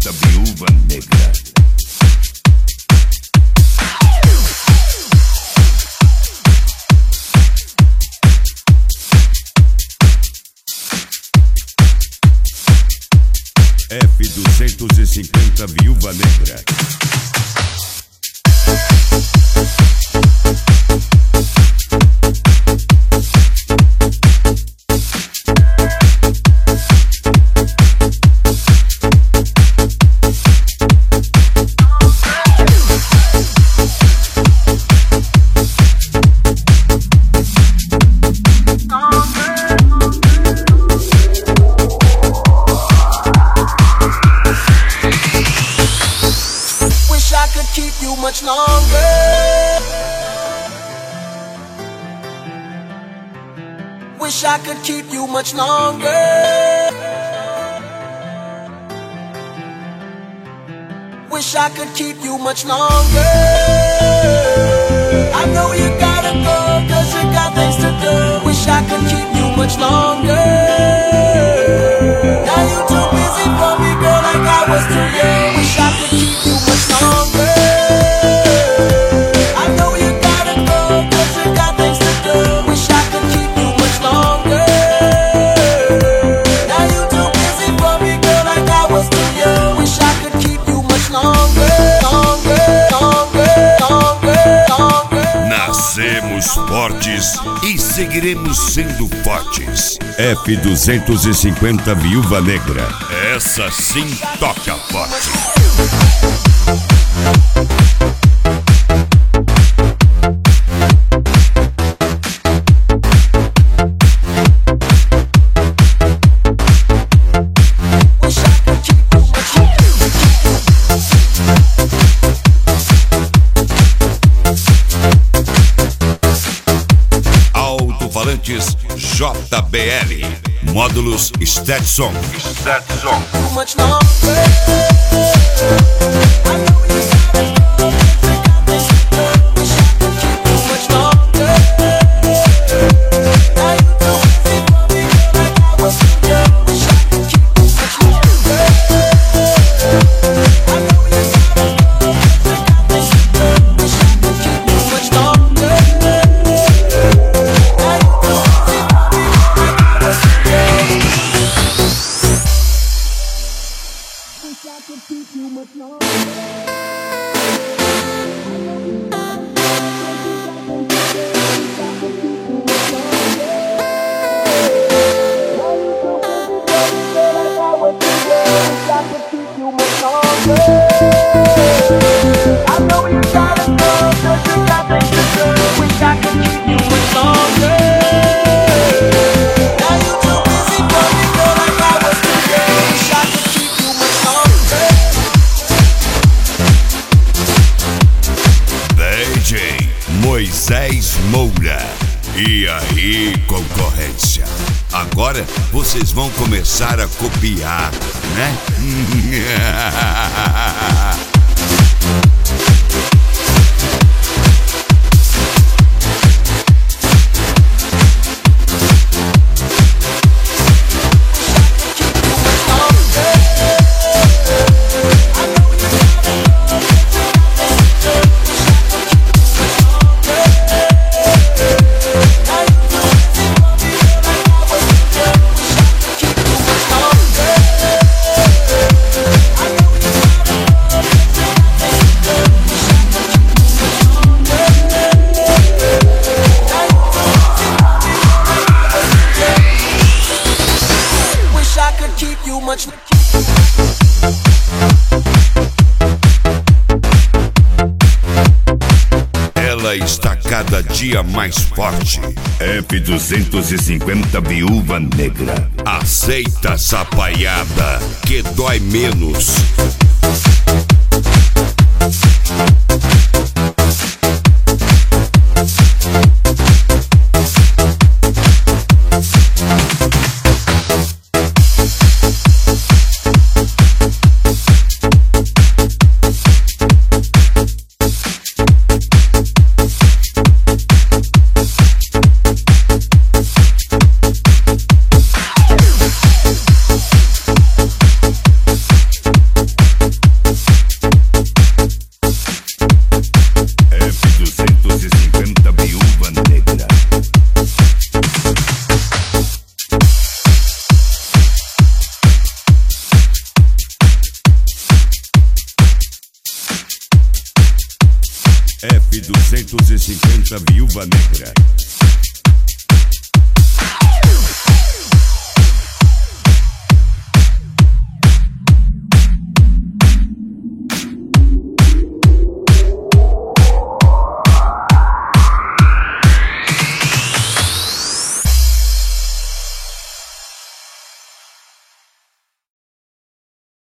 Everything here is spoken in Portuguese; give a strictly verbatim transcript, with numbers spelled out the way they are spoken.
cinquenta Viúva Negra. F duzentos e cinquenta Viúva Negra. Much longer. Wish I could keep you much longer. Wish I could keep you much longer. I know you gotta go, cause you got things to do. Wish I could keep you much longer. Now you too busy for me, girl, like I was too young. Wish I could keep you much longer. Fortes e seguiremos sendo fortes. F duzentos e cinquenta Viúva Negra. Essa sim toca forte. J B L Módulos Stetson. Stetson. Moisés Moura. E aí, concorrência? Agora vocês vão começar a copiar, né? Ela está cada dia mais forte. F duzentos e cinquenta Viúva Negra. Aceita essa paiada que dói menos. F duzentos e cinquenta Viúva Negra.